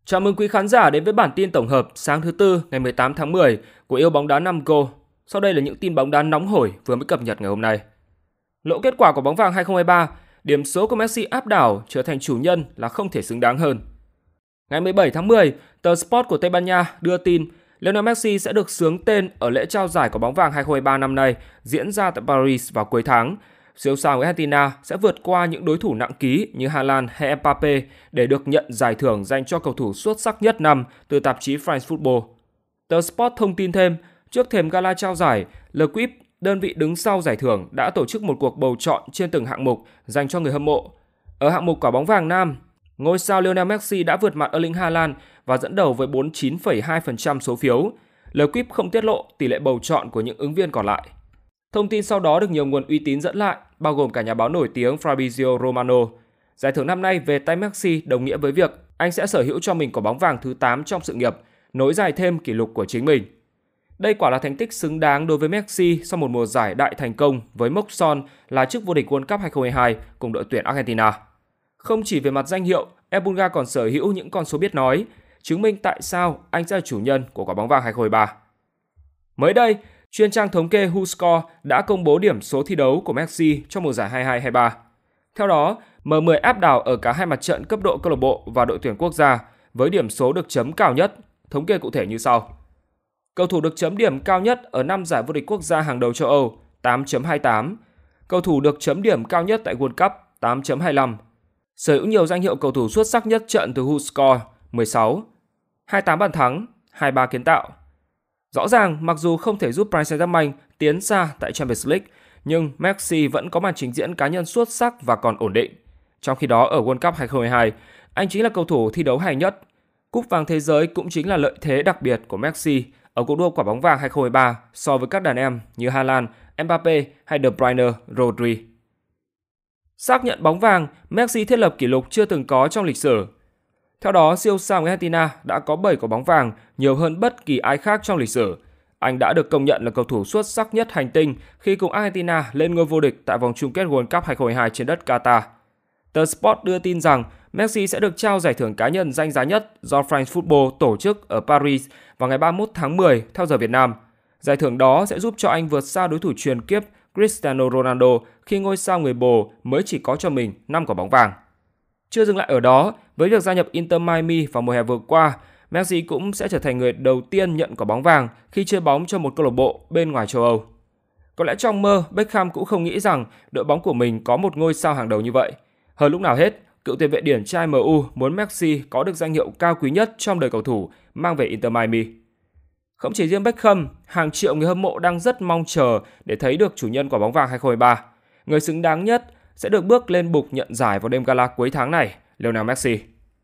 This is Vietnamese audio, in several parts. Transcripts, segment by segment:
Chào mừng quý khán giả đến với bản tin tổng hợp sáng thứ Tư ngày 18 tháng 10 của Yêu Bóng Đá 5 Go. Sau đây là những tin bóng đá nóng hổi vừa mới cập nhật ngày hôm nay. Lộ kết quả của bóng vàng 2023, điểm số của Messi áp đảo trở thành chủ nhân là không thể xứng đáng hơn. Ngày 17 tháng 10, tờ Sport của Tây Ban Nha đưa tin Lionel Messi sẽ được xướng tên ở lễ trao giải của bóng vàng 2023 năm nay diễn ra tại Paris vào cuối tháng. Siêu sao người Argentina sẽ vượt qua những đối thủ nặng ký như Haaland hay Mbappe để được nhận giải thưởng dành cho cầu thủ xuất sắc nhất năm từ tạp chí France Football. Tờ Sport thông tin thêm, trước thềm gala trao giải, L'Equipe, đơn vị đứng sau giải thưởng, đã tổ chức một cuộc bầu chọn trên từng hạng mục dành cho người hâm mộ. Ở hạng mục quả bóng vàng nam, ngôi sao Lionel Messi đã vượt mặt Erling Haaland và dẫn đầu với 49,2% số phiếu. L'Equipe không tiết lộ tỷ lệ bầu chọn của những ứng viên còn lại. Thông tin sau đó được nhiều nguồn uy tín dẫn lại, bao gồm cả nhà báo nổi tiếng Fabrizio Romano. Giải thưởng năm nay về tay Messi đồng nghĩa với việc anh sẽ sở hữu cho mình quả bóng vàng thứ 8 trong sự nghiệp, nối dài thêm kỷ lục của chính mình. Đây quả là thành tích xứng đáng đối với Messi sau một mùa giải đại thành công với mốc son là chức vô địch World Cup 2022 cùng đội tuyển Argentina. Không chỉ về mặt danh hiệu, Ebunga còn sở hữu những con số biết nói, chứng minh tại sao anh sẽ là chủ nhân của quả bóng vàng 2023. Mới đây, chuyên trang thống kê WhoScore đã công bố điểm số thi đấu của Messi trong mùa giải 22-23. Theo đó, M10 áp đảo ở cả hai mặt trận cấp độ câu lạc bộ và đội tuyển quốc gia với điểm số được chấm cao nhất, thống kê cụ thể như sau. Cầu thủ được chấm điểm cao nhất ở 5 giải vô địch quốc gia hàng đầu châu Âu 8.28, cầu thủ được chấm điểm cao nhất tại World Cup 8.25, sở hữu nhiều danh hiệu cầu thủ xuất sắc nhất trận từ WhoScore 16, 28 bàn thắng, 23 kiến tạo. Rõ ràng, mặc dù không thể giúp Paris Saint-Germain tiến xa tại Champions League, nhưng Messi vẫn có màn trình diễn cá nhân xuất sắc và còn ổn định. Trong khi đó ở World Cup 2022, anh chính là cầu thủ thi đấu hay nhất. Cúp vàng thế giới cũng chính là lợi thế đặc biệt của Messi ở cuộc đua quả bóng vàng 2023 so với các đàn em như Haaland, Mbappe hay De Bruyne, Rodri. Xác nhận bóng vàng, Messi thiết lập kỷ lục chưa từng có trong lịch sử. Theo đó, siêu sao người Argentina đã có 7 quả bóng vàng, nhiều hơn bất kỳ ai khác trong lịch sử. Anh đã được công nhận là cầu thủ xuất sắc nhất hành tinh khi cùng Argentina lên ngôi vô địch tại vòng chung kết World Cup 2022 trên đất Qatar. Tờ Sport đưa tin rằng Messi sẽ được trao giải thưởng cá nhân danh giá nhất do France Football tổ chức ở Paris vào ngày 31 tháng 10 theo giờ Việt Nam. Giải thưởng đó sẽ giúp cho anh vượt xa đối thủ truyền kiếp Cristiano Ronaldo khi ngôi sao người Bồ mới chỉ có cho mình 5 quả bóng vàng. Chưa dừng lại ở đó, với việc gia nhập Inter Miami vào mùa hè vừa qua, Messi cũng sẽ trở thành người đầu tiên nhận quả bóng vàng khi chơi bóng cho một câu lạc bộ bên ngoài châu Âu. Có lẽ trong mơ, Beckham cũng không nghĩ rằng đội bóng của mình có một ngôi sao hàng đầu như vậy. Hơn lúc nào hết, cựu tiền vệ điển trai MU muốn Messi có được danh hiệu cao quý nhất trong đời cầu thủ mang về Inter Miami. Không chỉ riêng Beckham, hàng triệu người hâm mộ đang rất mong chờ để thấy được chủ nhân quả bóng vàng 2023. Người xứng đáng nhất sẽ được bước lên bục nhận giải vào đêm gala cuối tháng này, Lionel Messi.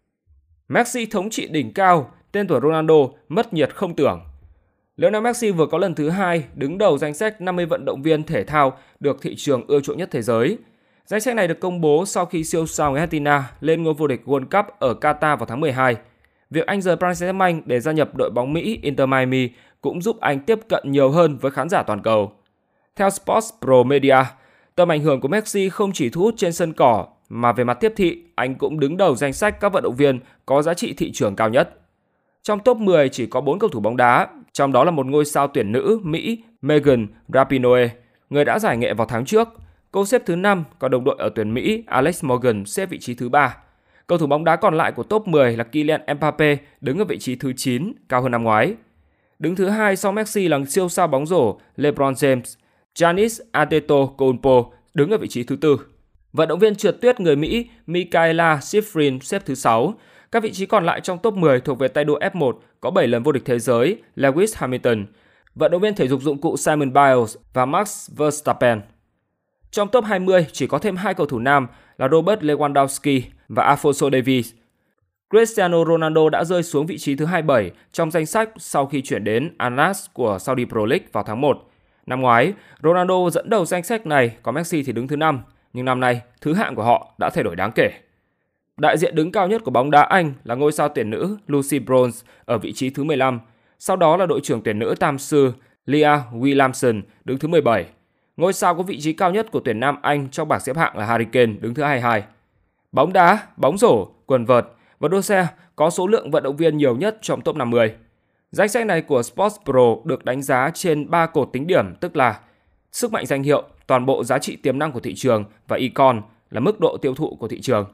Messi thống trị đỉnh cao, tên tuổi Ronaldo mất nhiệt không tưởng. Lionel Messi vừa có lần thứ 2 đứng đầu danh sách 50 vận động viên thể thao được thị trường ưa chuộng nhất thế giới. Danh sách này được công bố sau khi siêu sao người Argentina lên ngôi vô địch World Cup ở Qatar vào tháng 12. Việc anh rời Paris Saint-Germain để gia nhập đội bóng Mỹ Inter Miami cũng giúp anh tiếp cận nhiều hơn với khán giả toàn cầu. Theo Sports Pro Media, tầm ảnh hưởng của Messi không chỉ thu hút trên sân cỏ mà về mặt tiếp thị, anh cũng đứng đầu danh sách các vận động viên có giá trị thị trường cao nhất. Trong top 10 chỉ có 4 cầu thủ bóng đá, trong đó là một ngôi sao tuyển nữ Mỹ Megan Rapinoe, người đã giải nghệ vào tháng trước. Cô xếp thứ 5, còn đồng đội ở tuyển Mỹ Alex Morgan xếp vị trí thứ 3. Cầu thủ bóng đá còn lại của top 10 là Kylian Mbappe đứng ở vị trí thứ 9, cao hơn năm ngoái. Đứng thứ 2 sau Messi là siêu sao bóng rổ LeBron James. Giannis Antetokounmpo đứng ở vị trí thứ 4. Vận động viên trượt tuyết người Mỹ Mikaela Shiffrin xếp thứ 6. Các vị trí còn lại trong top 10 thuộc về tay đua F1 có 7 lần vô địch thế giới Lewis Hamilton, vận động viên thể dục dụng cụ Simon Biles và Max Verstappen. Trong top 20 chỉ có thêm 2 cầu thủ nam là Robert Lewandowski và Alphonso Davies. Cristiano Ronaldo đã rơi xuống vị trí thứ 27 trong danh sách sau khi chuyển đến Al Nassr của Saudi Pro League vào tháng 1. Năm ngoái, Ronaldo dẫn đầu danh sách này, còn Messi thì đứng thứ 5, nhưng năm nay, thứ hạng của họ đã thay đổi đáng kể. Đại diện đứng cao nhất của bóng đá Anh là ngôi sao tuyển nữ Lucy Bronze ở vị trí thứ 15, sau đó là đội trưởng tuyển nữ tam sư Leah Williamson đứng thứ 17. Ngôi sao có vị trí cao nhất của tuyển nam Anh trong bảng xếp hạng là Harry Kane đứng thứ 22. Bóng đá, bóng rổ, quần vợt và đua xe có số lượng vận động viên nhiều nhất trong top 50. Danh sách này của Sports Pro được đánh giá trên 3 cột tính điểm, tức là sức mạnh danh hiệu, toàn bộ giá trị tiềm năng của thị trường và econ là mức độ tiêu thụ của thị trường.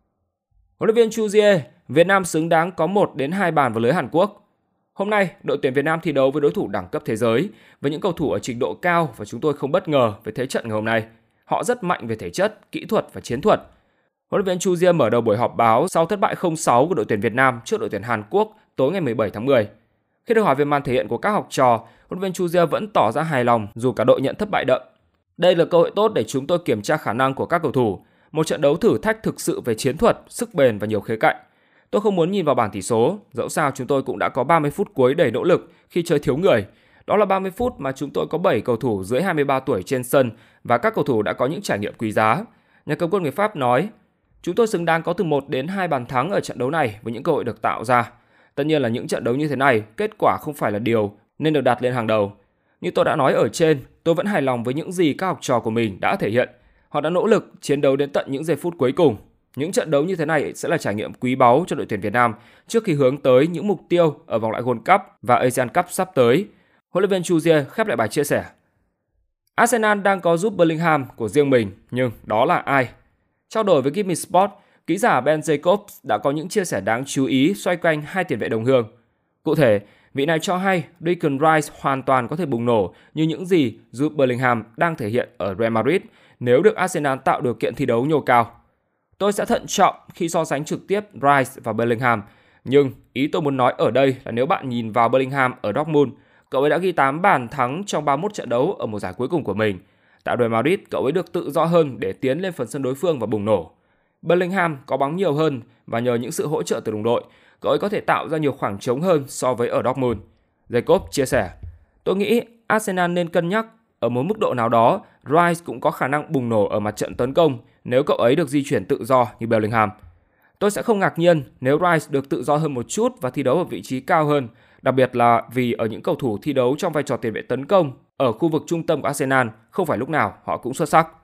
Huấn luyện viên Chuzier, Việt Nam xứng đáng có 1 đến 2 bàn vào lưới Hàn Quốc. Hôm nay, đội tuyển Việt Nam thi đấu với đối thủ đẳng cấp thế giới, với những cầu thủ ở trình độ cao và chúng tôi không bất ngờ về thế trận ngày hôm nay. Họ rất mạnh về thể chất, kỹ thuật và chiến thuật. Huấn luyện viên Chuzier mở đầu buổi họp báo sau thất bại 0-6 của đội tuyển Việt Nam trước đội tuyển Hàn Quốc tối ngày 17 tháng 10. Khi được hỏi về màn thể hiện của các học trò, huấn luyện viên Chuzier vẫn tỏ ra hài lòng dù cả đội nhận thất bại đậm. Đây là cơ hội tốt để chúng tôi kiểm tra khả năng của các cầu thủ, một trận đấu thử thách thực sự về chiến thuật, sức bền và nhiều khía cạnh. Tôi không muốn nhìn vào bảng tỷ số, dẫu sao chúng tôi cũng đã có 30 phút cuối đầy nỗ lực khi chơi thiếu người. Đó là 30 phút mà chúng tôi có 7 cầu thủ dưới 23 tuổi trên sân và các cầu thủ đã có những trải nghiệm quý giá. Nhà cầm quân người Pháp nói, chúng tôi xứng đáng có từ 1 đến 2 bàn thắng ở trận đấu này với những cơ hội được tạo ra. Tất nhiên là những trận đấu như thế này, kết quả không phải là điều nên được đặt lên hàng đầu. Như tôi đã nói ở trên, tôi vẫn hài lòng với những gì các học trò của mình đã thể hiện. Họ đã nỗ lực chiến đấu đến tận những giây phút cuối cùng. Những trận đấu như thế này sẽ là trải nghiệm quý báu cho đội tuyển Việt Nam trước khi hướng tới những mục tiêu ở vòng loại World Cup và Asian Cup sắp tới. Huấn luyện viên Chuzier khép lại bài chia sẻ. Arsenal đang có giúp Bellingham của riêng mình, nhưng đó là ai? Trao đổi với Give Me Sport, ký giả Ben Jacobs đã có những chia sẻ đáng chú ý xoay quanh hai tiền vệ đồng hương. Cụ thể, vị này cho hay Declan Rice hoàn toàn có thể bùng nổ như những gì giúp Bellingham đang thể hiện ở Real Madrid nếu được Arsenal tạo điều kiện thi đấu nhô cao. Tôi sẽ thận trọng khi so sánh trực tiếp Rice và Bellingham, nhưng ý tôi muốn nói ở đây là nếu bạn nhìn vào Bellingham ở Dortmund, cậu ấy đã ghi 8 bàn thắng trong 31 trận đấu ở mùa giải cuối cùng của mình. Tại Real Madrid, cậu ấy được tự do hơn để tiến lên phần sân đối phương và bùng nổ. Bellingham có bóng nhiều hơn và nhờ những sự hỗ trợ từ đồng đội, cậu ấy có thể tạo ra nhiều khoảng trống hơn so với ở Dortmund. Jacob chia sẻ, tôi nghĩ Arsenal nên cân nhắc ở một mức độ nào đó, Rice cũng có khả năng bùng nổ ở mặt trận tấn công nếu cậu ấy được di chuyển tự do như Bellingham. Tôi sẽ không ngạc nhiên nếu Rice được tự do hơn một chút và thi đấu ở vị trí cao hơn, đặc biệt là vì ở những cầu thủ thi đấu trong vai trò tiền vệ tấn công ở khu vực trung tâm của Arsenal không phải lúc nào họ cũng xuất sắc.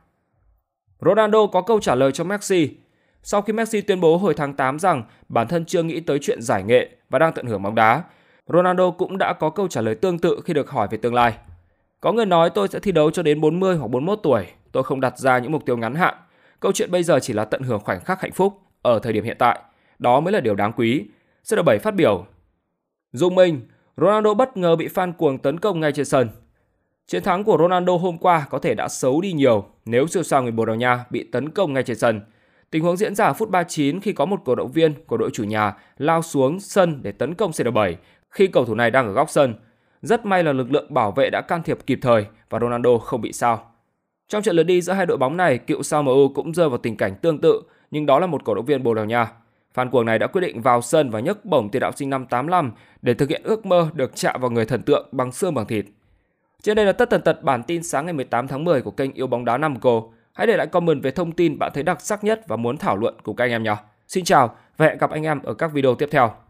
Ronaldo có câu trả lời cho Messi. Sau khi Messi tuyên bố hồi tháng 8 rằng bản thân chưa nghĩ tới chuyện giải nghệ và đang tận hưởng bóng đá, Ronaldo cũng đã có câu trả lời tương tự khi được hỏi về tương lai. Có người nói tôi sẽ thi đấu cho đến 40 hoặc 41 tuổi, tôi không đặt ra những mục tiêu ngắn hạn. Câu chuyện bây giờ chỉ là tận hưởng khoảnh khắc hạnh phúc ở thời điểm hiện tại, đó mới là điều đáng quý. CR7 phát biểu. Dung Minh, Ronaldo bất ngờ bị fan cuồng tấn công ngay trên sân. Chiến thắng của Ronaldo hôm qua có thể đã xấu đi nhiều nếu siêu sao người Bồ Đào Nha bị tấn công ngay trên sân. Tình huống diễn ra ở phút 39 khi có một cổ động viên của đội chủ nhà lao xuống sân để tấn công CR7 khi cầu thủ này đang ở góc sân. Rất may là lực lượng bảo vệ đã can thiệp kịp thời và Ronaldo không bị sao. Trong trận lượt đi giữa hai đội bóng này, cựu sao MU cũng rơi vào tình cảnh tương tự, nhưng đó là một cổ động viên Bồ Đào Nha. Fan cuồng này đã quyết định vào sân và nhấc bổng tiền đạo sinh năm 85 để thực hiện ước mơ được chạm vào người thần tượng bằng xương bằng thịt. Trên đây là tất tần tật bản tin sáng ngày 18 tháng 10 của kênh Yêu Bóng Đá Namco. Hãy để lại comment về thông tin bạn thấy đặc sắc nhất và muốn thảo luận cùng các anh em nhé. Xin chào và hẹn gặp anh em ở các video tiếp theo.